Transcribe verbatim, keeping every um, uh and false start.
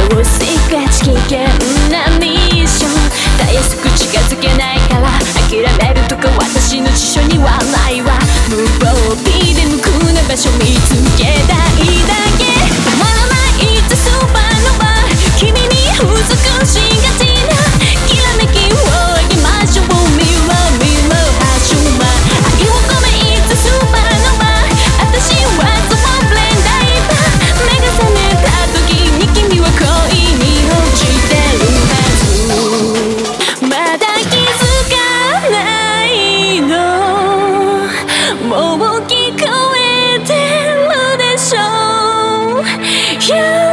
No secrets 危険なミッションたやすく近づけないから諦めるとか私の辞書にはないわ無防備で無垢な場所見つけたいだけ止まらない It's a supernova 君に不足しがちなきらめきをあげましょう Mirror Mirror 発祥は愛を込め It's a supernova 私はそのブレンダイバー目が覚めた時に君は恋に落ちてるはずまだ気づかないのもう聞こえてるでしょう